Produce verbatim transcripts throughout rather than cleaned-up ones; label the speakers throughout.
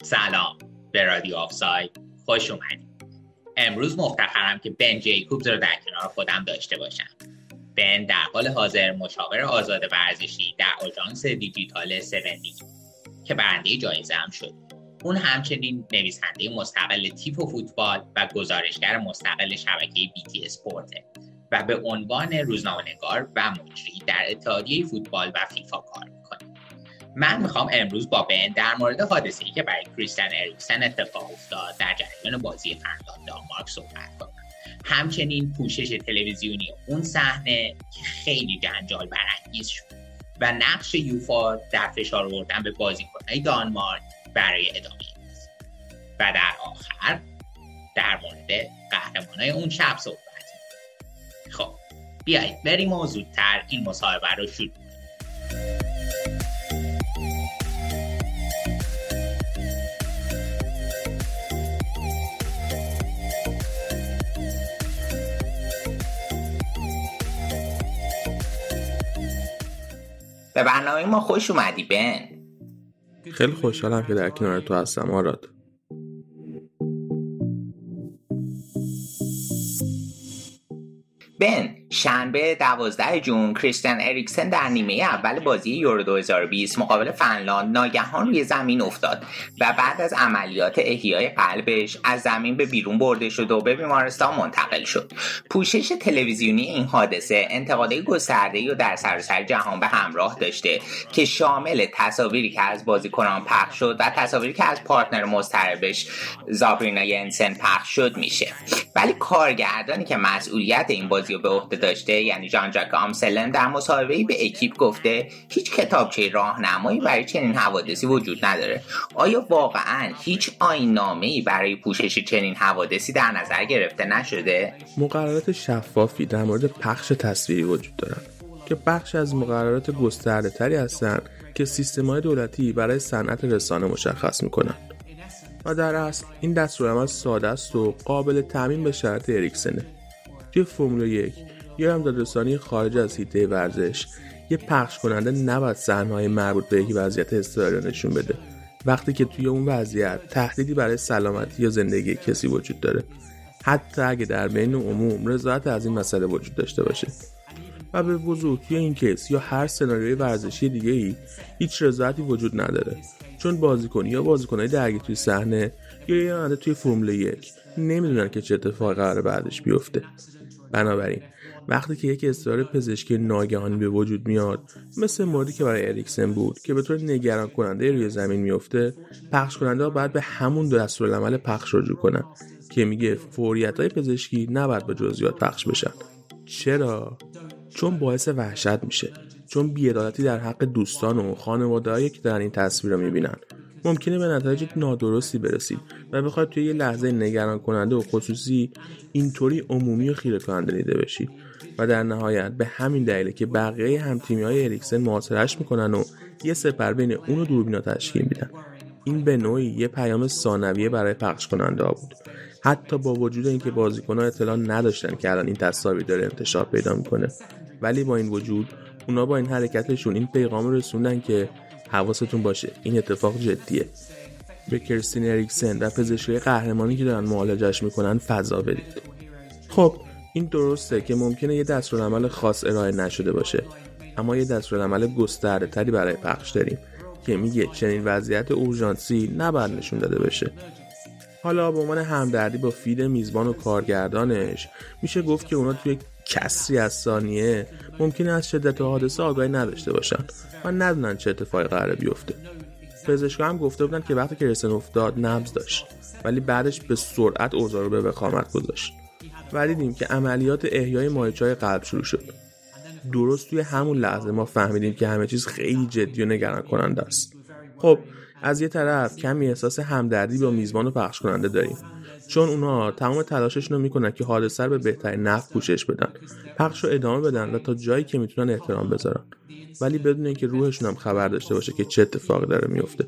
Speaker 1: سلام به رادیو آفساید خوش اومدید. امروز مفتخرم که بن جیکوبز رو در کنار خودم داشته باشم. بن در حال حاضر مشاور آزاد ورزشی در آژانس دیجیتال هفت که برنده جایزه هم شد. اون همچنین نویسنده مستقل تیپ و فوتبال و گزارشگر مستقل شبکه بی تی اسپورته و به عنوان روزنامه‌نگار و مجری در اتحادیه فوتبال و فیفا کار میکنه. من میخوام امروز با بن در مورد حادثه‌ای که برای کریستین اریکسن اتفاق افتاد در جریان بازی فنلاند دانمارک صحبت کنم. همچنین پوشش تلویزیونی اون صحنه که خیلی جنجال برانگیز شد و نقش یوفا در فشار آوردن به بازیکن‌های دانمارک برای ادامه بازی. و در آخر در مورد قهرمانای اون شب صحبت کنیم. خب بیایید بریم و زودتر این مصاحبه رو شروع کنیم. به برنامه ما خوش اومدی بن.
Speaker 2: خیلی خوشحالم که در کنار تو هستم آراد.
Speaker 1: بن، شنبه دوازده ژوئن کریستین اریکسن در نیمه اول بازی یورو دو هزار و بیست مقابل فنلاند ناگهان روی زمین افتاد و بعد از عملیات احیای قلبش از زمین به بیرون برده شد و به بیمارستان منتقل شد. پوشش تلویزیونی این حادثه انتقادهای گسترده‌ای رو در سراسر جهان به همراه داشته که شامل تصاویری که از بازیکنان پخش شد و تصاویری که از پارتنر مضطربش زابرینا ینسن پخش شد میشه. ولی کارگردانی که مسئولیت این بازی رو به عهده داشته یعنی ژان ژاک آمسلن در مصاحبه‌ای به اکیپ گفته هیچ کتابچه راهنمایی برای چنین حوادثی وجود نداره. آیا واقعاً هیچ آیین‌نامه‌ای برای پوشش چنین حوادثی در نظر گرفته نشده؟
Speaker 2: مقررات شفافی در مورد پخش تصویری وجود دارن که بخش از مقررات گسترده‌تری هستن که سیستم‌های دولتی برای صنعت رسانه مشخص می‌کنن. و در اصل این دستورالعمل ساده است و قابل تامین به شرط اریکسنه. توی فرمول یک یا هم دادرسانی خارج از حیطه ورزش یه پخش کننده نباید صحنه‌های مربوط به یک وضعیت اضطراری نشون بده وقتی که توی اون وضعیت تهدیدی برای سلامتی یا زندگی کسی وجود داره، حتی اگه در بین عموم رضایت از این مسئله وجود داشته باشه. و به وضوح توی این کیس یا هر سناریوی ورزشی دیگه‌ای هیچ رضایتی وجود نداره، چون بازیکن یا بازیکنای درگیر توی صحنه یا یه راننده توی فرمول یک نمیدونن که چه اتفاقی قراره بعدش بیفته. بنابراین وقتی که یک اضطرار پزشکی ناگهانی به وجود میاد، مثل موردی که برای اریکسن بود که به طور نگران کننده روی زمین میفته، پخش کننده ها باید به همون دستورالعمل پخش رجوع کنن که میگه فوریت‌های پزشکی نباید به جزئیات پخش بشن. چرا؟ چون باعث وحشت میشه، چون بی‌عدالتی در حق دوستان و خانواده‌هایی که دارن این تصویر رو میبینن ممکنه به نتایج نادرستی برسید و بخواد توی یه لحظه نگران کننده و خصوصی اینطوری عمومی و خیره کننده دیده بشی و در نهایت به همین دلیله که بقیه هم‌تیمی‌های اریکسن محاصره‌اش میکنن و یه سپر بین اون و دوربینا تشکیل میدن. این به نوعی یه پیام ثانویه برای پخش کننده‌ها بود، حتی با وجود اینکه بازیکن‌ها اطلاع نداشتن که الان این تصاویر داره انتشار پیدا میکنه. ولی با این وجود اونا با این حرکتشون این پیغام رو رسوندن که حواستون باشه این اتفاق جدیه. به کریستین اریکسن و پزشکای قهرمانی که دارن معالجش میکنن فضا بدید. خب این درسته که ممکنه یه دستورالعمل خاص ارائه نشده باشه، اما یه دستورالعمل گسترده‌تری برای پخش داریم که میگه چنین وضعیت اورژانسی نباید نشون داده بشه. حالا به عنوان همدردی با فید میزبان و کارگردانش میشه گفت که اونا توی کسری از ثانیه ممکنه از شدت حادثه آگاهی نداشته باشن و ندونن چه اتفاقی قراره بیفته. پزشکا هم گفته بودن که وقتی کریستین افتاد نبض داشت، ولی بعدش به سرعت اوضاع رو به وخامت گذاشت و دیدیم که عملیات احیای مایچه‌های قلب شروع شد. درست توی همون لحظه ما فهمیدیم که همه چیز خیلی جدی و نگران کننده است. خب از یه طرف کمی احساس همدردی با میزبان و پخش کننده داریم، چون اونا تمام تلاششون رو میکنن که حادثه رو به بهترین نحو پوشش بدن، پخش رو ادامه بدن و تا جایی که میتونن احترام بذارن، ولی بدون اینکه روحشون هم خبر داشته باشه که چه اتفاقی داره میفته.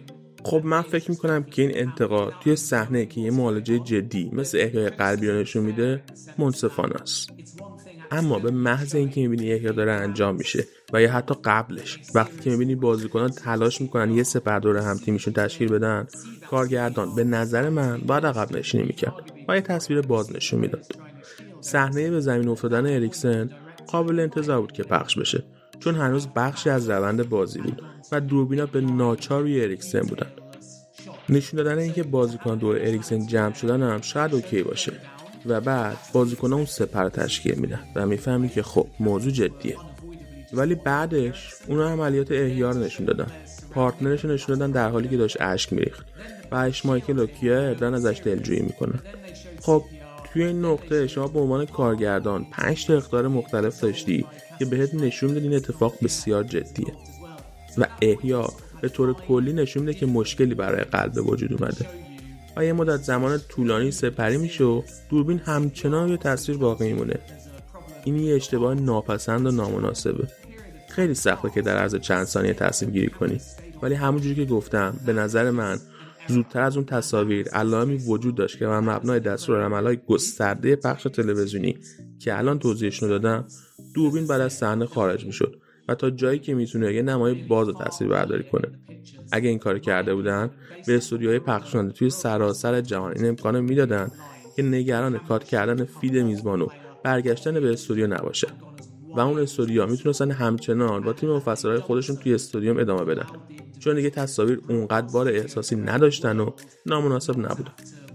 Speaker 2: خب من فکر میکنم که این انتقاد توی صحنه که یه معالجه جدی مثل احیای قلبی رو نشون میده منصفانه است. اما به محض اینکه می‌بینی احیا داره انجام میشه و یا حتی قبلش وقتی که می‌بینی بازیکنان تلاش میکنن یه سپر دور هم تیمشون تشکیل بدن، کارگردان به نظر من باید عقب نشینی میکرد و یه تصویر باز نشون میداد. صحنه به زمین افتادن اریکسن قابل انتظار بود که پخش بشه، چون هنوز بخشی از روند بازی بود و دوربینا به ناچار روی اریکسن بودن. نشون دادن اینکه بازیکن دور اریکسن جمع شدن هم شاید اوکی باشه و بعد بازیکن‌ها اون سپر تشکیل میدن و میفهمی که خب موضوع جدیه. ولی بعدش اونا عملیات احیا رو نشون دادن. پارتنرش رو نشون دادن در حالی که داشت اشک میریخت و اش مایکل و کیا دارن ازش دلجویی میکنن. خب توی این نقطه شما به عنوان کارگردان پنج تا اخطار مختلف داشتی که بهت نشون میده این اتفاق بسیار جدیه و احیا به طور کلی نشون میده که مشکلی برای قلب به وجود اومده و یه مدت زمان طولانی سپری میشه و دوربین همچنان روی تصویر باقی میمونه. این یه اشتباه ناپسند و نامناسبه. خیلی سخته که در عرض چند ثانیه تصمیم گیری کنی، ولی همونجوری که گفتم به نظر من زودتر از اون تصاویر علائمی وجود داشت که بر مبنای دستورالعمل‌های گسترده پخش تلویزیونی که الان توضیحشون رو دادم دوربین بعد از صحنه خارج میشد و تا جایی که میتونه یه نمای باز و تصویر برداری کنه. اگه این کار کرده بودن به استودیوهای پخش کننده توی سراسر جهان این امکانو میدادن که نگران کات کردن فید میزبان و برگشتن به استودیو نباشه و اون استودیو میتونستن همچنان با تیم مفسرهای خودشون توی استودیوم ادامه بدن، چون دیگه تصاویر اونقدر بار احساسی نداشتن و نامناسب نبودن.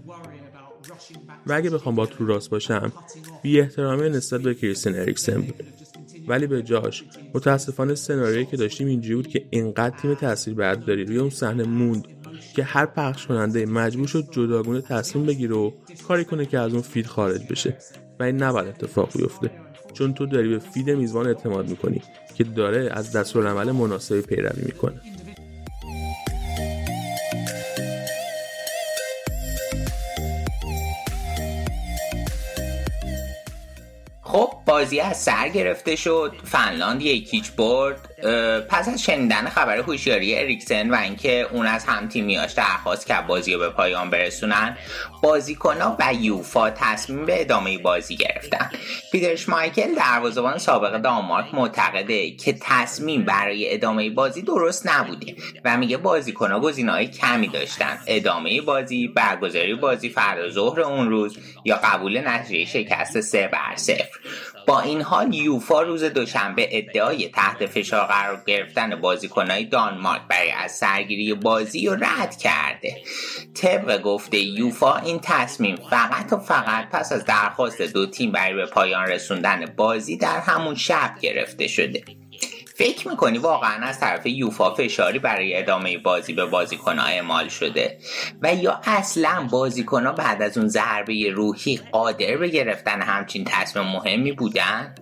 Speaker 2: و اگه بخوام با تو راست باشم بی احترامی نسبت به کریستین اریکسن بود، ولی به جاش متاسفانه سناریویی که داشتیم اینجوری بود که اینقدر تیم تصویربرداری روی اون صحنه موند که هر پخش کننده مجبور شد جداگونه تصمیم بگیره و کاری کنه که از اون فید خارج بشه و این نباید اتفاق بیفته، چون تو داری به فید میزبان اعتماد میکنی که داره از دستورالعمل مناسبی پیروی میکنه.
Speaker 1: خب بازی از سر گرفته شد، فنلاند یکیچ برد. پس از شنیدن خبر هوشیاری اریکسن و اینکه اون از هم تیمیاش درخواست که بازی رو به پایان برسونن، بازیکن‌ها و یوفا تصمیم به ادامه بازی گرفتن. پیتر شمایکل دروازه‌بان سابق دانمارک معتقده که تصمیم برای ادامه بازی درست نبوده و میگه بازیکن‌ها گزینه‌های کمی داشتن: ادامه بازی، برگزاری بازی فردا ظهر اون روز یا قبول نتیجه شکست سه بر صفر. با این حال یوفا روز دوشنبه ادعای تحت فشار قرار گرفتن بازیکن‌های دانمارک برای از سرگیری بازی رو رد کرده. طبق گفته یوفا این تصمیم فقط و فقط پس از درخواست دو تیم برای به پایان رسوندن بازی در همون شب گرفته شده. فکر میکنی واقعا از طرف یوفا فشاری برای ادامه بازی به بازیکن‌ها اعمال شده و یا اصلا بازیکن‌ها بعد از اون ضربه روحی قادر به گرفتن همچین تصمیم مهمی بودن؟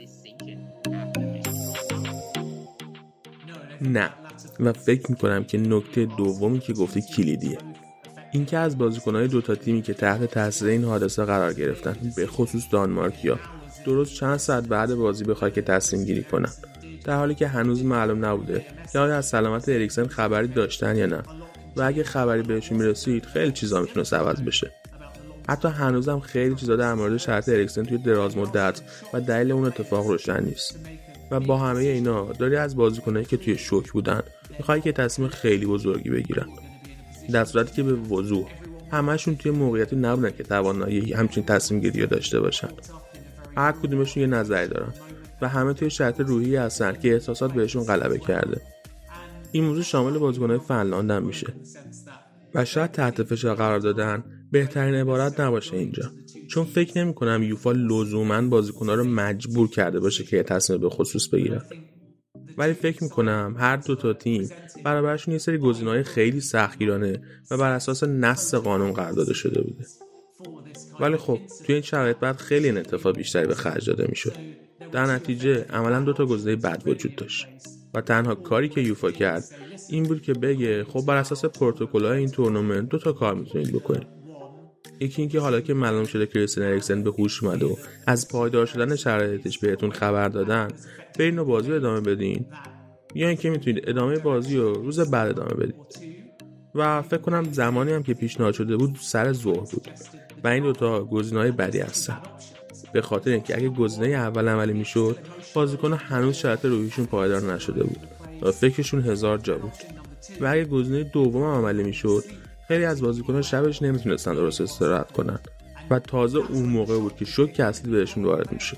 Speaker 2: نه، و فکر میکنم که نکته دومی که گفتی کلیدیه. این که از بازیکن‌های دوتا تیمی که تحت تاثیر این حادثه قرار گرفتن، به خصوص دانمارکیا، درست چند ساعت بعد بازی بخواد که تصمیم گیری کنن، در حالی که هنوز معلوم نبوده که آیا از سلامت اریکسن خبری داشتن یا نه و اگه خبری بهشون میرسید خیلی چیزا میتونه عوض بشه. حتی هنوزم خیلی چیزا در مورد شرایط اریکسن توی دراز مدت و دلیل اون اتفاق روشن نیست و با همه اینا داری از بازیکنایی که توی شوک بودن میخوای که تصمیم خیلی بزرگی بگیرن، در صورتی که به وضوح همه‌شون توی موقعیتی نبودن که توانایی همچین تصمیم گیری داشته باشن. هر کدومشون یه نظری دارن و همه توی شرط روحی هستن که احساسات بهشون غلبه کرده. این موضوع شامل بازیکن‌های فنلاند هم میشه و شاید تحت فشار قرار دادن بهترین عبارت نباشه اینجا، چون فکر نمی‌کنم یوفا لزوماً بازیکن‌ها رو مجبور کرده باشه که تصمیم به خصوص بگیرن، ولی فکر می‌کنم هر دو تا تیم برابرشون یه سری گزینه‌های خیلی سختگیرانه و بر اساس نص قانون قرار داده شده بوده. ولی خب توی این شرایط بعد خیلی انعطاف بیشتری به خرج داده میشد. در نتیجه عملاً دو تا گزینه بد وجود داشت و تنها کاری که یوفا کرد این بود که بگه خب بر اساس پروتکل‌های این تورنمنت دو تا کار میتونید بکنید. یکی اینکه حالا که معلوم شده کریستین اریکسن به هوش اومده و از پایدار شدن شرایطش بهتون خبر دادن، برین و بازی رو ادامه بدین، یا اینکه میتونید ادامه بازی رو روز بعد ادامه بدید. و فکر کنم زمانی هم که پیشنهاد شده بود سر ظهر بود و این دوتا گزینه‌های بدی هستن. به خاطر اینکه اگه گزینه اول عملی میشد بازیکن‌ها هنوز شرط روحیشون پایدار نشده بود و فکرشون هزار جا بود و اگه گزینه دوم عملی میشد خیلی از بازیکن‌ها شبش نمیتونستن درست استراحت کنن و تازه اون موقع بود که شوک اصلی بهشون وارد میشد.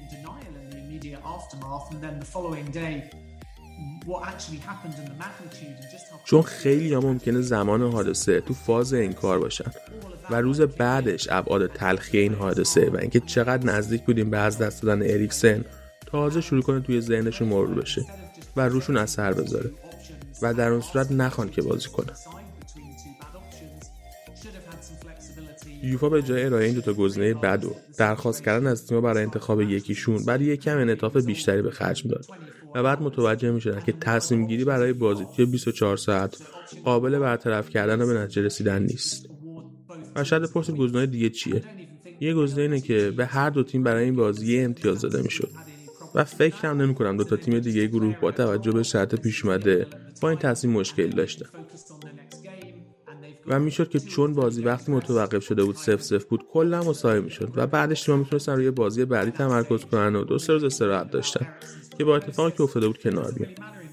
Speaker 2: چون خیلی ها ممکنه زمان حادثه تو فاز انکار باشن و روز بعدش ابعاد تلخی این حادثه و اینکه چقدر نزدیک بودیم به از دست دادن اریکسن تازه شروع کنه توی ذهنشون مرور بشه و روشون اثر بذاره و در اون صورت نخوان که بازی کنن. یوفا به جای ارائه این دوتا گزینه بد و درخواست کردن از تیم‌ها برای انتخاب یکیشون بعد یک کم انعطاف بیشتری به خرج میداد و بعد متوجه میشدن که تصمیم گیری برای بازی توی بیست و چهار ساعت قابل برطرف کردن و به نتیجه رسیدن نیست. و شاید بپرسید گزینه دیگه چیه؟ یه گزینه اینه که به هر دو تیم برای این بازی امتیاز داده میشد و فکرم نمی‌کنم دو تا تیم دیگه گروه با توجه به شرط پیش اومده با این تصمیم مشکل داشتن. و میشد که چون بازی وقتی متوقف شده بود صفر صفر بود کلا مساوی میشد و بعدش تیم‌ها میتونستن روی بازی بعدی تمرکز کنن و دو سه روز استراحت داشتن که با اتفاقی که افتاده بود کنار بیان.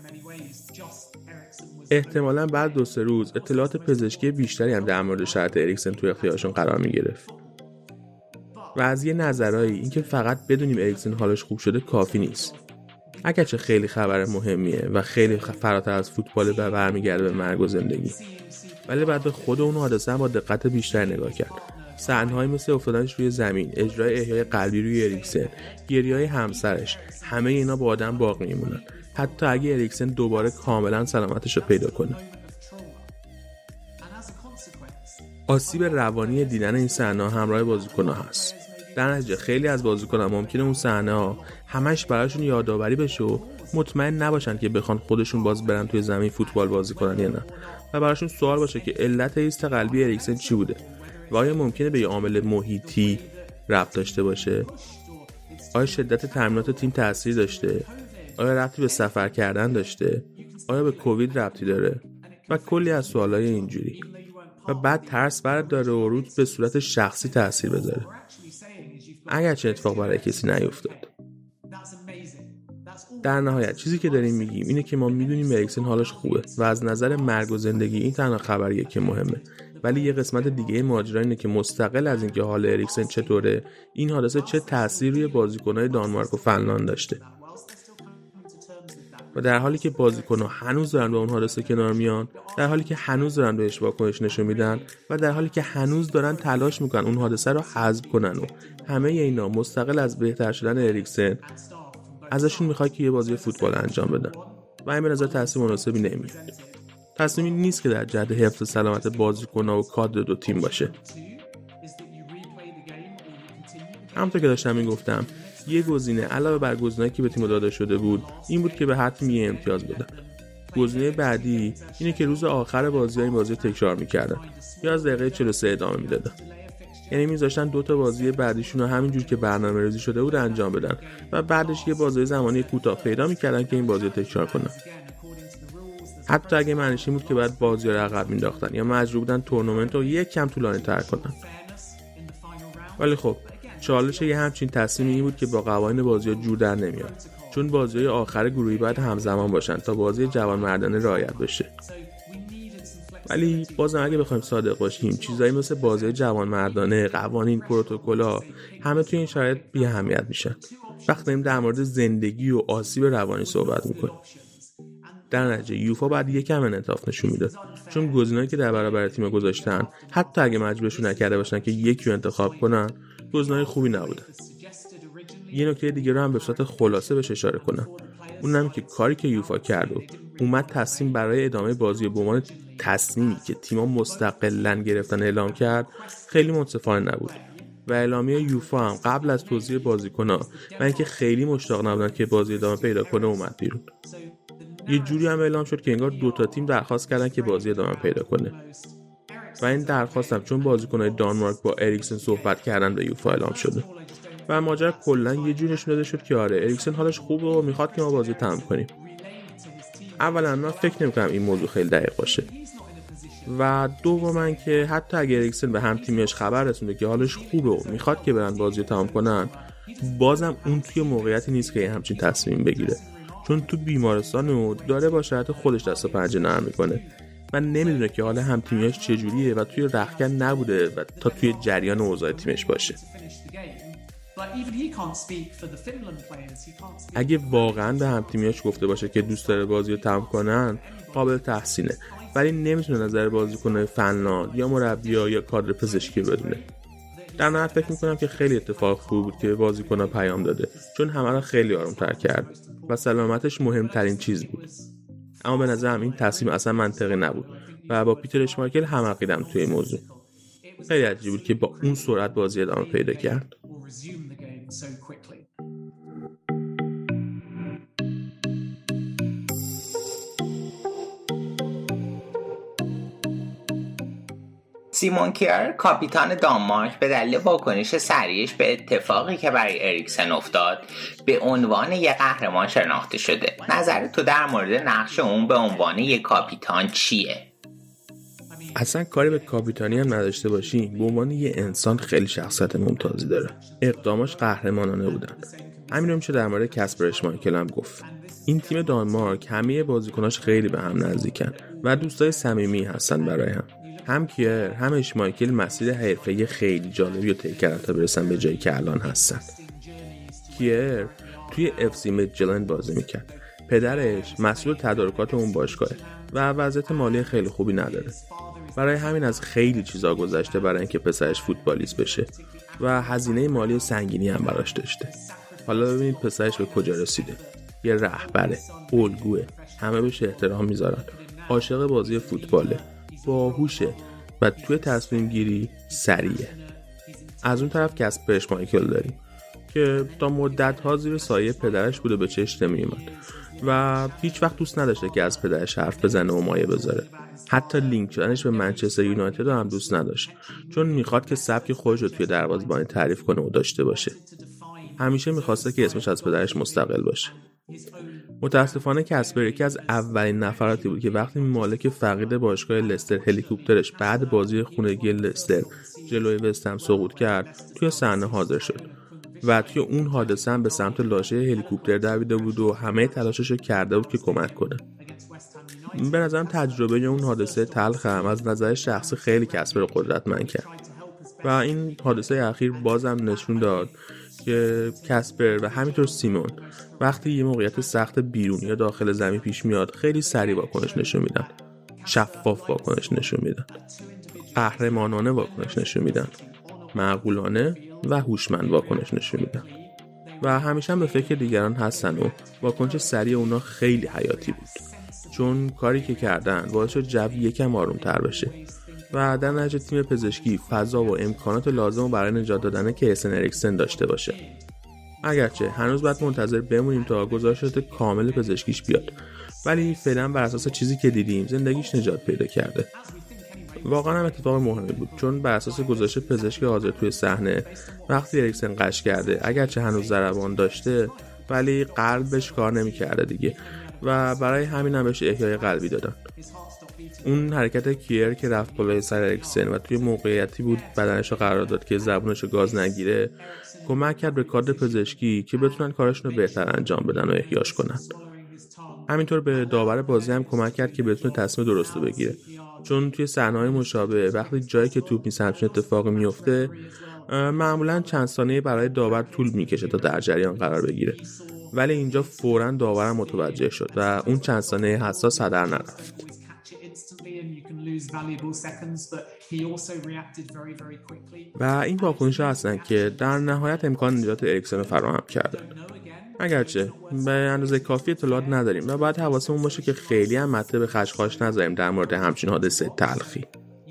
Speaker 2: احتمالاً بعد دو سه روز اطلاعات پزشکی بیشتری هم در مورد شرط اریکسن توی اختیارشون قرار میگرفت. و از یه نظرایی اینکه فقط بدونیم اریکسن حالش خوب شده کافی نیست. اگرچه خیلی خبر مهمیه و خیلی فراتر از فوتبال و برمیگرده به مرگ و زندگی، ولی بعد به خود اون حادثه هم با دقت بیشتر نگاه کرد. صحنه‌هایی مثل افتادنش روی زمین، اجرای احیای قلبی روی اریکسن، گریه‌های همسرش، همه اینا با آدم باقی میمونن حتی اگه اریکسن دوباره کاملا سلامتش رو پیدا کنه. آسیب روانی دیدن این صحنه‌ها همراه بازیکن‌ها هست. در نتیجه خیلی از بازیکن‌ها ممکنه اون صحنه‌ها همش براشون یادآوری بشه و مطمئن نباشن که بخوان خودشون باز برن توی زمین فوتبال بازی کنن یا نه و براشون سوال باشه که علت ایست قلبی اریکسن چی بوده و آیا ممکنه به یه عامل محیطی ربط داشته باشه؟ آیا شدت تمرینات تیم تأثیر داشته؟ آیا ربطی به سفر کردن داشته؟ آیا به کووید ربطی داره؟ و کلی از سوالای اینجوری و بعد ترس برد داره و رود به صورت شخصی تأثیر بذاره اگرچه اتفاق برای کسی نیفتاد. در نهایت چیزی که داریم میگیم اینه که ما میدونیم اریکسن حالش خوبه و از نظر مرگ و زندگی این تنها خبریه که مهمه، ولی یه قسمت دیگه ماجرا اینه که مستقل از اینکه حال اریکسن چطوره این حادثه چه تأثیری روی بازیکن‌های دانمارک و فنلاند داشته. و در حالی که بازیکن‌ها هنوز دارن با اون حادثه کنار میان، در حالی که هنوز دارن بهش واکنش نشون میدن و در حالی که هنوز دارن تلاش میکنن اون حادثه رو حذف کنن و همه اینا مستقل از بهتر شدن اریکسن ازشون میخواد که یه بازی فوتبال انجام بدن و این به نظر تصمیم مناسبی نمیاد. تصمیمی نیست که در جهت حفظ سلامت بازیکن‌ها و کادر دو تیم باشه. همونطور که داشتم میگفتم یه گزینه علاوه بر گزینه‌ای که به تیم داده شده بود این بود که به هر تیم یه امتیاز بدن. گزینه بعدی اینه که روز آخر بازی این بازی تکرار میکردن یا از دقیقه چهل و سه ادامه میدادن. یعنی میذاشتن دو تا بازی بعدیشون رو همینجور که برنامه‌ریزی شده بود انجام بدن و بعدش یه بازی زمانی کوتاه پیدا میکردن که این بازی رو تکرار کنن. حتی اگه معنیش این بود که بعد بازی رو عقب مینداختن یا مجبور بودن تورنمنت رو یک کم طولانی‌تر کنن. ولی خب چالش یه همچین تصمیمی این بود که با قوانین بازی‌ها جور در نمیاد، چون بازی‌های آخر گروهی باید همزمان باشن تا بازی جوانمردانه رعایت بشه. ولی بازم اگه بخوایم صادق باشیم چیزایی مثل بازی جوانمردانه، قوانین، پروتکل‌ها همه توی این شرایط بی اهمیت میشن وقتی داریم در مورد زندگی و آسیب روانی صحبت میکنیم. در نتیجه یوفا بعد یکم انعطاف نشون میداد، چون گزینه‌ای که در برابر تیم گذاشتن حتی اگه مجبورشون نکرده باشن که یکی رو انتخاب کنن گزینه‌های خوبی نبودن. یه نکته دیگه رو هم به صورت خلاصه بهش اشاره کنم، اونم که کاری که یوفا کرد و اومد تصمیم برای ادامه بازی به عنوان تصمیمی که تیم‌ها مستقلاً گرفتن اعلام کرد خیلی منصفانه نبود و اعلامیه یوفا هم قبل از توزیع بازیکن‌ها و اینکه خیلی مشتاق نبودن که بازی ادامه پیدا کنه اومد بیرون. یه جوری هم اعلام شد که انگار دو تا تیم درخواست کردن که بازی ادامه پیدا کنه و این درخواست هم چون بازیکن‌های دانمارک با اریکسن صحبت کردن به یوفا اعلام شده و ماجرا کلا یه جوری نشون داده شد که آره اریکسن حالش خوبه و میخواد که ما بازی تمام کنیم. اولا من فکر نمی‌کنم این موضوع خیلی دقیق باشه. و دوما که حتی اگر اریکسن به هم تیمیش خبر رسونده که حالش خوبه و میخواد که برن بازی رو تمام کنن، بازم اون توی موقعیتی نیست که همچین تصمیم بگیره، چون تو بیمارستان و داره با شرایط خودش دست و پنجه نرم میکنه و نمیدونه که حال هم تیمیش چجوریه و توی رختکن نبوده و تا توی جریان اوضاع تیمش باشه. اگه واقعا به هم تیمیش گفته باشه که دوست داره بازی رو تمام کنن، قابل تحسینه، ولی نمیتونه نظر بازیکن فنلاند یا مربی‌ها یا کادر پزشکی بدونه. در نهایت فکر میکنم که خیلی اتفاق خوب بود که بازیکن‌ها پیام داده، چون همه را خیلی آروم‌تر کرد و سلامتش مهمترین چیز بود. اما به نظرم این تصمیم اصلا منطقی نبود و با پیتر اشمایکل هم عقیدم توی این موضوع. خیلی عجیب بود که با اون سرعت بازی ادامه پیدا کرد.
Speaker 1: سیمون کیر کاپیتان دانمارک به دلیل واکنش سریعش به اتفاقی که برای اریکسن افتاد به عنوان یک قهرمان شناخته شده. نظر تو در مورد نقش اون به عنوان یک کاپیتان چیه؟
Speaker 2: اصلا کاری به کاپیتانی هم نداشته باشی، به عنوان یه انسان خیلی شخصیت ممتازی داره. اقداماش قهرمانانه بودن. همین رو میشه در مورد کاسپر اشمایکل هم گفت. این تیم دانمارک همه بازیکناش خیلی به هم نزدیکن و دوستای صمیمی هستن برای هم. هم کیر هم اشمایکل مسیر حرفه‌ای خیلی جالبی رو طی کردن تا برسن به جایی که الان هستن. کیر توی اف سی میدجلند بازی میکرد. پدرش مسئول تدارکات اون باشگاهه و وضعیت مالی خیلی خوبی نداره. برای همین از خیلی چیزا گذشته برای اینکه پسرش فوتبالیست بشه و هزینه مالی سنگینی هم براش داشته. حالا ببینید پسرش به کجا رسیده. یه رهبره، الگوه، همه بهش احترام میذارن. عاشق بازی فوتباله، باهوشه و توی تصمیم گیری سریعه. از اون طرف کاسپر اشمایکل داریم که تا مدت ها زیر سایه پدرش بوده، به چشم نمی‌اومد و هیچ وقت دوست نداشته که از پدرش حرف بزنه و مایه بذاره. حتی لینک شدنش به منچستر یونایتد رو هم دوست نداشت، چون میخواد که سبک خودش رو توی دروازه‌بانی تعریف کنه و داشته باشه. همیشه میخواسته که اسمش از پدرش مستقل باشه. متاسفانه کاسپر یکی از اولین نفراتی بود که وقتی مالک فقید باشگاه لستر هلیکوپترش بعد بازی خونگی لستر جلوی وستهم سقوط کرد توی صحنه حاضر شد و توی اون حادثه هم به سمت لاشه هلیکوپتر دویده بود و همه تلاشش رو کرده بود که کمک کنه. به نظرم تجربه اون حادثه تلخ هم از نظر شخصی خیلی کاسپر رو قدرتمند کرد و این حادثه اخیر بازم نشون داد که کاسپر و همینطور سیمون وقتی یه موقعیت سخت بیرونی یا داخل زمین پیش میاد خیلی سریع واکنش نشون میدن، شفاف واکنش نشون میدن، قهرمانانه واکنش نشون میدن، معقولانه و هوشمند واکنش نشون میدن و همیشه هم به فکر دیگران هستن و واکنش سریع اونا خیلی حیاتی بود، چون کاری که کردن باعث شد جو یکم آرومتر بشه و در نتیجه تیم پزشکی فضا و امکانات لازم برای نجات دادن کریستین اریکسن داشته باشه. اگرچه هنوز باید منتظر بمونیم تا گزارشات کامل پزشکیش بیاد، ولی فعلا بر اساس چیزی که دیدیم زندگیش نجات پیدا کرده. واقعا هم اتفاق مهمی بود، چون بر اساس گزارش پزشک حاضر توی صحنه وقتی اریکسن قش کرده، اگرچه هنوز ضربان داشته ولی قلبش کار نمی‌کرده دیگه و برای همین هم بهش احیای قلبی دادن. اون حرکت کیر که رفت بالای سر اریکسن و توی موقعیتی بود بدنش رو قرار داد که زبونش رو گاز نگیره، کمک کرد به کادر پزشکی که بتونن کارشون رو بهتر انجام بدن و احیاش کنن. همینطور به داور بازی هم کمک کرد که بتونه تصمیم درست رو بگیره، چون توی صحنه‌های مشابه وقتی جایی که توپ نیست همچین اتفاقی میفته معمولاً چند ثانیه برای داور طول میکشه تا در جریان قرار بگیره، ولی اینجا فوراً داورم متوجه شد و اون چند ثانیه حساس هدر نرفت. و این واکنش‌ها هستن که در نهایت امکان نجات اریکسن رو فراهم کردن. اگرچه به اندازه کافی اطلاعات نداریم و باید حواسمون باشه که خیلی هم مته به خشخاش نذاریم در مورد همچین حادثه تلخی.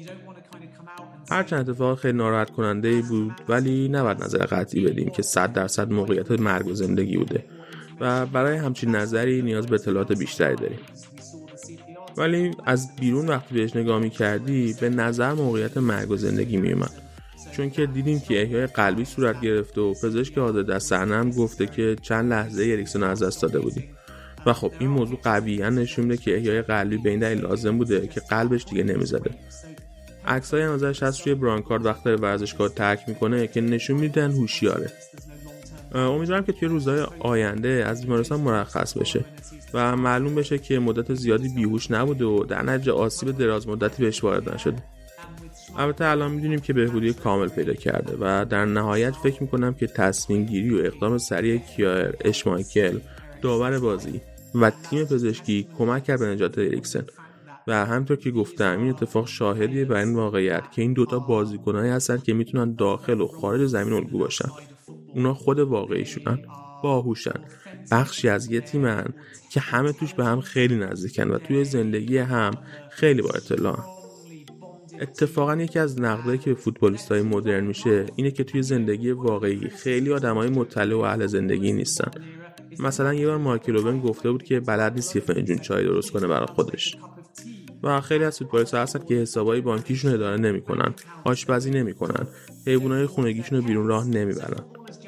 Speaker 2: هرچند اتفاق خیلی ناراحت کننده بود، ولی نباید نظر قطعی بدیم که صد درصد موقعیت مرگ و زندگی بوده و برای همچین نظری نیاز به اطلاعات بیشتری داریم. ولی از بیرون وقتی بهش نگاه می‌کردی به نظر موقعیت مرگ و زندگی میومد، چون که دیدیم که احیای قلبی صورت گرفته و پزشک حاضر در صحنه هم گفته که چند لحظه اریکسن از دست داده بودیم و خب این موضوع قویاً نشون میده که احیای قلبی به این دلیل لازم بوده که قلبش دیگه نمیزده. عکسای هم ازش هست روی برانکارد وقتی ورزشگاه ترک میکنه که نشون میدن هوشیاره. امیدوارم که توی روزهای آینده از بیمارستان مرخص بشه و معلوم بشه که مدت زیادی بیهوش نبوده و در نتیجه آسیب دراز مدتی بهش وارد نشده. البته الان میدونیم که بهبودی کامل پیدا کرده و در نهایت فکر میکنم که تصمیم گیری و اقدام سریع کیایر، اشمایکل، داور بازی و تیم پزشکی کمک کرد به نجات اریکسن و همونطور که گفتم این اتفاق شاهدیه بر این واقعیت که این دوتا بازیکنایی هستن که میتونن داخل و خارج زمین الگو باشن. اونا خود واقعیشونن، باهوشن، بخشی از یه تیمن که همه توش به هم خیلی نزدیکن و توی زندگی هم خیلی با اطلاعن. اتفاقا یکی از نقدایی که به فوتبالیستای مدرن میشه اینه که توی زندگی واقعی خیلی آدمای مطلع و اهل زندگی نیستن. مثلا یه بار مایکل اوون گفته بود که بلد نیست یه فنجون چای درست کنه برای خودش. و خیلی از فوتبالیست‌ها هستن که حسابای بانکیشون اداره نمی‌کنن، آشپزی نمی‌کنن، حیوانات خونگیشون رو بیرون راه نمیبرن.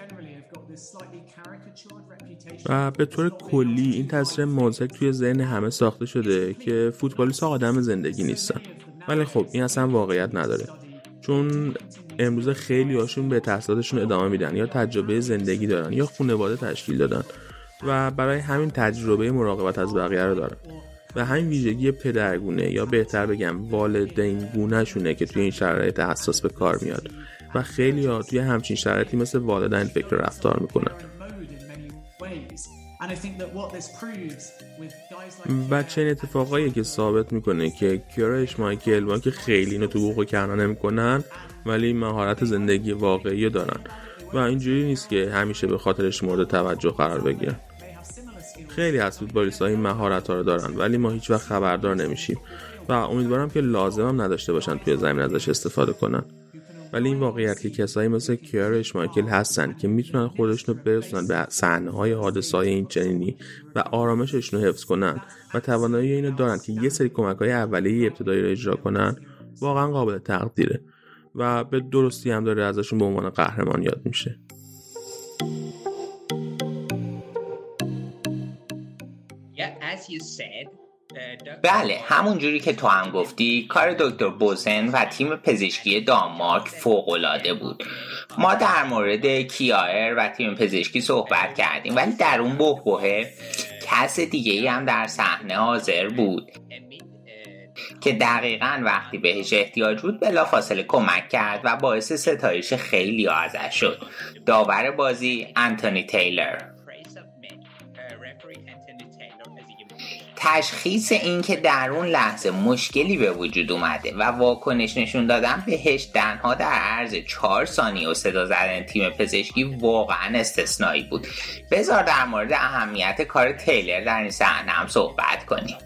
Speaker 2: و به طور کلی این تصویر مضحک توی ذهن همه ساخته شده که فوتبالیست‌ها آدم زندگی نیستن. ولی خب این اصلا واقعیت نداره، چون امروز خیلی هاشون به تحصیلاتشون ادامه میدن یا تجربه زندگی دارن یا خانواده تشکیل دادن و برای همین تجربه مراقبت از بقیه رو دارن و همین ویژگی پدرگونه یا بهتر بگم والدین گونه شونه که توی این شرایط حساس به کار میاد و خیلی ها توی همچین شرایطی مثل والدین فکر رفتار میکنن. و چنین اتفاقایی که ثابت میکنه که کیارا اشمایکل با که خیلی اینو تو بوق و کرنا نمیکنن ولی مهارت زندگی واقعی دارن و اینجوری نیست که همیشه به خاطرش مورد توجه قرار بگیرن. خیلی از فوتبالیست‌ها این مهارت‌ها رو دارن ولی ما هیچ وقت خبردار نمیشیم و امیدوارم که لازم هم نداشته باشن توی زمین ازش استفاده کنن. ولی این واقعیت که کسایی مثل کیارا اشمایکل هستن که میتونن خودشونو برسونن به صحنه‌های حادثه‌های این چنینی و آرامششون رو حفظ کنن و توانایی اینو دارن که یه سری کمک‌های اولیه ابتدایی رو اجرا کنن، واقعا قابل تقدیره و به درستی هم داره ازشون به عنوان قهرمان یاد میشه.
Speaker 3: بله، همون جوری که تو هم گفتی کار دکتر بوزن و تیم پزشکی دانمارک فوق‌العاده بود. ما در مورد کیایر و تیم پزشکی صحبت کردیم ولی در اون بحبوحه کس دیگه‌ای هم در صحنه حاضر بود که دقیقاً وقتی بهش احتیاج بود بلافاصله کمک کرد و باعث ستایش خیلی ازش شد. داور بازی انتونی تیلر. تشخیص این که در اون لحظه مشکلی به وجود اومده و واکنش نشون دادن بهش تنها در عرض چهار ثانیه و صدا زدن تیم پزشکی واقعا استثنایی بود. بذار در مورد اهمیت کار تیلر در این صحنه هم صحبت کنیم.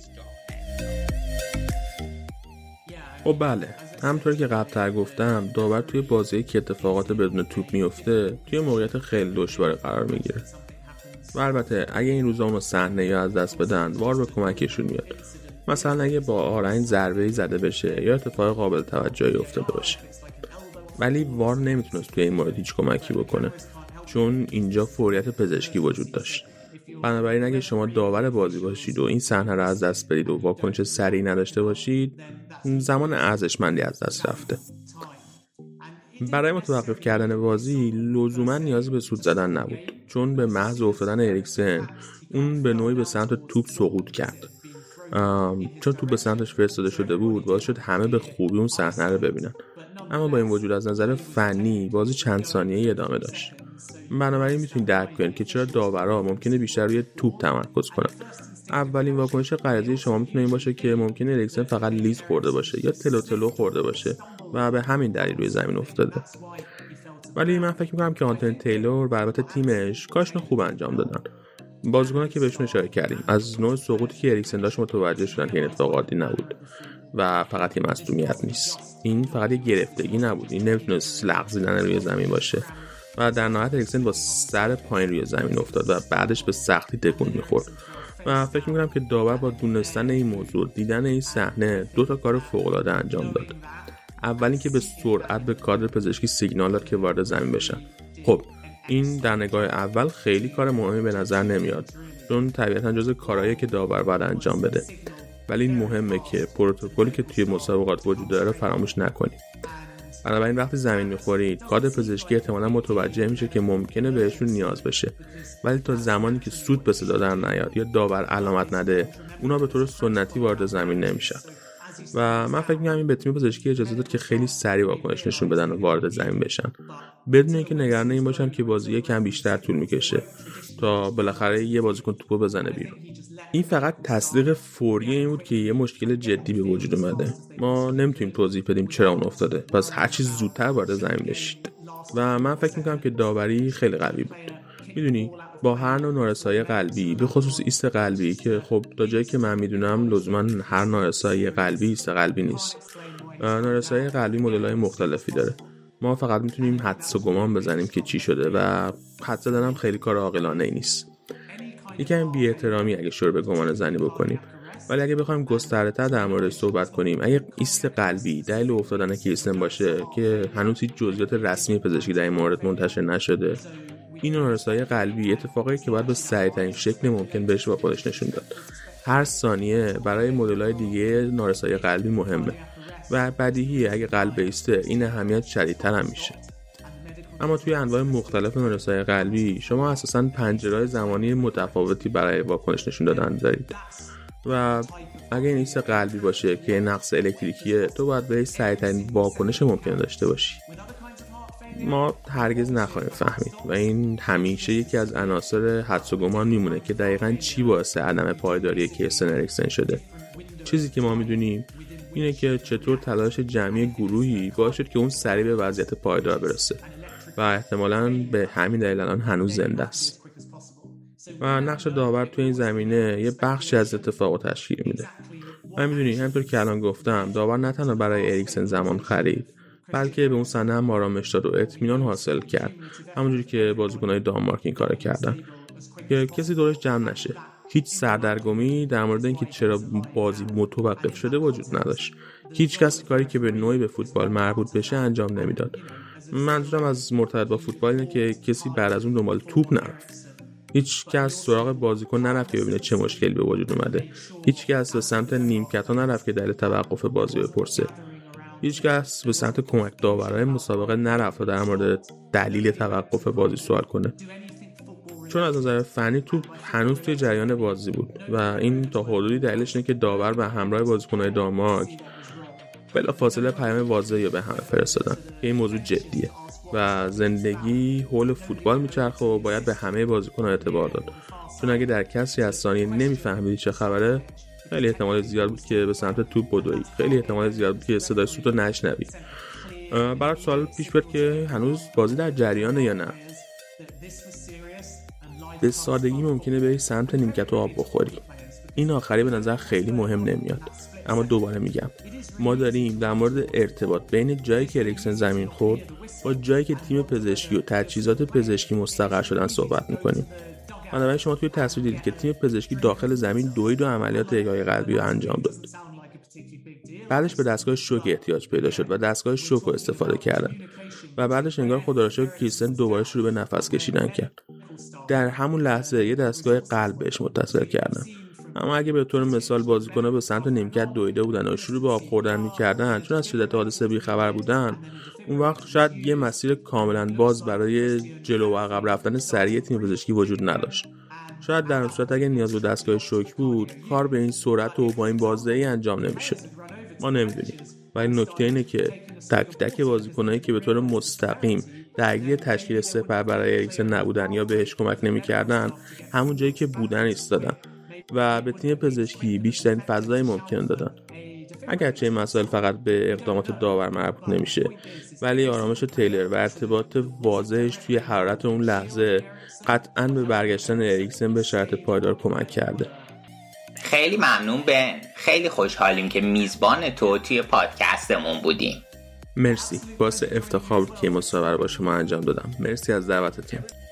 Speaker 2: خب بله، همونطور که قبل‌تر گفتم داور توی بازی که اتفاقات بدون توپ میفته توی موقعیت خیلی دشواری قرار میگیره و البته اگه این روزا اونو صحنه یا از دست بدن وار به کمکشون میاد. مثلا اگه با آرنج ضربه‌ای زده بشه یا اتفاق قابل توجهی افتاده باشه. ولی وار نمیتونست توی این مورد هیچ کمکی بکنه چون اینجا فوریت پزشکی وجود داشت. بنابراین اگه شما داور بازی باشید و این صحنه رو از دست بدید و واکنش سریع نداشته باشید زمان ارزشمندی از دست رفته. برای متوقف کردن بازی لزوما نیازی به سوت زدن نبود چون به محض افتادن اریکسن اون به نوعی به سمت توپ سقوط کرد. چون توپ به سمتش فرستاده شده بود باعث شد همه به خوبی اون صحنه رو ببینن. اما با این وجود از نظر فنی بازی چند ثانیه‌ای ادامه داشت. بنابراین میتونید درک کنید که چرا داورا ممکنه بیشتر روی توپ تمرکز کنن. اولین واکنش غریزی شما میتونه این باشه که ممکنه اریکسن فقط لیز خورده باشه یا تلو تلو خورده باشه و به همین دلیل روی زمین افتاده. ولی من فکر میکنم که آنتونی تیلور و البته تیمش کارشون خوب انجام دادن. بازیکن‌ها که بهشون اشاره کردیم از نوع سقوطی که اریکسن داشت متوجه شدن که این اتفاق عادی نبود و فقط یه مصدومیت نیست. این فقط یه گرفتگی نبود، این نمیتونست لغزیدن روی زمین باشه و در نهایت اریکسن با سر پایین روی زمین افتاد و بعدش به سختی تکون میخورد. و فکر میکنم که داور با دونستن این موضوع دیدن این صحنه دو تا کار فوق‌العاده انجام داد. اول اینکه به سرعت به کادر پزشکی سیگنال داد که وارد زمین بشن. خب این در نگاه اول خیلی کار مهمی به نظر نمیاد چون طبیعتاً جزء کارهایی که داور باید انجام بده، ولی این مهمه که پروتکلی که توی مسابقات وجود داره فراموش نکنید. بنابراین وقتی زمین میخورید کادر پزشکی احتمالاً متوجه میشه که ممکنه بهشون نیاز بشه، ولی تا زمانی که سود به صدا در نیاد یا داور علامت نده اونا به طور سنتی وارد زمین نمیشن. و من فکر می‌کنم این به تیم پزشکی اجازه داد که خیلی سریع واکنش نشون بدن و وارد زمین بشن، بدون اینکه نگران این باشن که بازی یکم بیشتر طول میکشه تا بالاخره یه بازیکن توپو بزنه بیرون. این فقط تصدیق فوری این بود که یه مشکل جدی به وجود اومده. ما نمیتونیم توضیح بدیم چرا اون افتاده، پس هر چیز زودتر وارد زمین بشید. و من فکر می‌کنم که داوری خیلی قوی بود. میدونی با هر نوع نارسایی قلبی، به خصوص ایست قلبی که خب تا جایی که من میدونم لزوما هر نارسایی قلبی ایست قلبی نیست. نارسایی قلبی مدل‌های مختلفی داره. ما فقط میتونیم حدس و گمان بزنیم که چی شده و حدس زدن هم خیلی کار عاقلانه‌ای نیست. یکم بی‌احترامی اگه شروع به گمان زنی بکنیم. ولی اگه بخوایم گسترده‌تر در موردش صحبت کنیم، اگه ایست قلبی دلیل افتادن کریستن باشه که هنوز هیچ جزئیات رسمی پزشکی در این مورد منتشر نشده، این نارسایی قلبی اتفاقی که باید به سریع‌ترین شکل ممکن بهش با خودش نشون داد. هر ثانیه برای مدل‌های دیگه نارسایی قلبی مهمه و بدیهیه اگه قلب ایسته این اهمیت شدیدتر هم میشه. اما توی انواع مختلف نارسایی قلبی شما اساساً پنجره‌های زمانی متفاوتی برای واکنش نشون دادن دارید و اگه این ایست قلبی باشه که نقص الکتریکیه، تو باید به سریع‌ترین واکنش ممکن داشته باشی. ما هرگز نخواهیم فهمید و این همیشه یکی از عناصر حدس و گمان میمونه که دقیقاً چی باعث عدم پایداری کریستن اریکسن شده. چیزی که ما میدونیم اینه که چطور تلاش جمعی گروهی باعث شد که اون سریع به وضعیت پایدار برسه و احتمالاً به همین دلیل الان هنوز زنده است. و نقش داور تو این زمینه یه بخشی از اتفاقو تشکیل میده. و میدونی همونطور که الان گفتم داور نه تنها برای اریکسن زمان خرید، بلکه به اون صحنه هم آرامش داد و اطمینان حاصل کرد، همونجوری که بازیکن‌های دانمارک این کارو کردن که کسی دورش جمع نشه. هیچ سردرگمی در مورد اینکه چرا بازی متوقف شده وجود نداشت. هیچ کسی کاری که به نوعی به فوتبال مربوط بشه انجام نمیداد. منظورم از مرتبط با فوتبال اینه که کسی بعد از اون دنبال توپ نرفت. هیچ کس سراغ بازیکن نرفت که ببینه چه مشکلی به وجود اومده. هیچ کس به سمت نیمکت‌ها نرفت که دلیل توقف بازی بپرسه. هیچ کس به سمت کمک داورای مسابقه نرفت و در مورد دلیل توقف بازی سوال کنه. چون از نظر فنی توپ هنوز توی جریان بازی بود و این تا حدودی دلیلش اینه که داور به همراه بازیکن‌های دانمارک بلافاصله پیام واضحی به همه فرستادن که این موضوع جدیه و زندگی حول فوتبال میچرخه و باید به همه بازیکن‌ها اعتبار داد. چون اگه در کسی از ثانیه نمیفهمیدی چه خبره، خیلی احتمال زیاد بود که به سمت توپ بدوی، خیلی احتمال زیاد بود که صدای سوت رو نشنوی. برای سوال پیش بیاد که هنوز بازی در جریانه یا نه. به سادگی ممکنه بری سمت نیمکت و آب بخوری. این آخری به نظر خیلی مهم نمیاد، اما دوباره میگم ما داریم در مورد ارتباط بین جایی که اریکسن زمین خورد با جایی که تیم پزشکی و تجهیزات پزشکی مستقر شدن صحبت میکنیم. بنابراین شما توی تصویر دیدید که تیم پزشکی داخل زمین دوید و عملیات احیای قلبی رو انجام داد. بعدش به دستگاه شوک احتیاج پیدا شد و دستگاه شوک رو استفاده کردن و بعدش انگار خدا را شکر کریستن دوباره شروع به نفس کشیدن کرد. در همون لحظه یه دستگاه قلب بهش متصل کردن. اما اگه به طور مثال بازیکن‌ها به سمت نیمکت دویده بودن و شروع به آب خوردن می‌کردن چون از شدت حادثه بی‌خبر بودن، اون وقت شاید یه مسیر کاملا باز برای جلو و عقب رفتن سریع تیم پزشکی وجود نداشت. شاید در صورت اگه نیاز به دستگاه شوک بود کار به این سرعت و با این بازدهی انجام نمی‌شد. ما نمی‌دونیم. ولی نکته اینه که تک تک بازیکنایی که به طور مستقیم درگیر تشکیل سپر برای اریکسن نبودن یا بهش کمک نمی‌کردن، همون جایی که بودن ایستادن و به تیم پزشکی بیشترین فضای ممکن دادن. اگرچه این مسائل فقط به اقدامات داور مربوط نمیشه، ولی آرامش تیلر و ارتباط واضحش توی حرارت اون لحظه قطعاً به برگشتن اریکسن به شرط پایدار کمک کرده.
Speaker 3: خیلی ممنون بن، خیلی خوشحالیم که میزبان تو توی پادکستمون بودیم.
Speaker 2: مرسی، باعث افتخار بود که این مصاحبه رو با شما انجام دادم. مرسی از دعوتتون.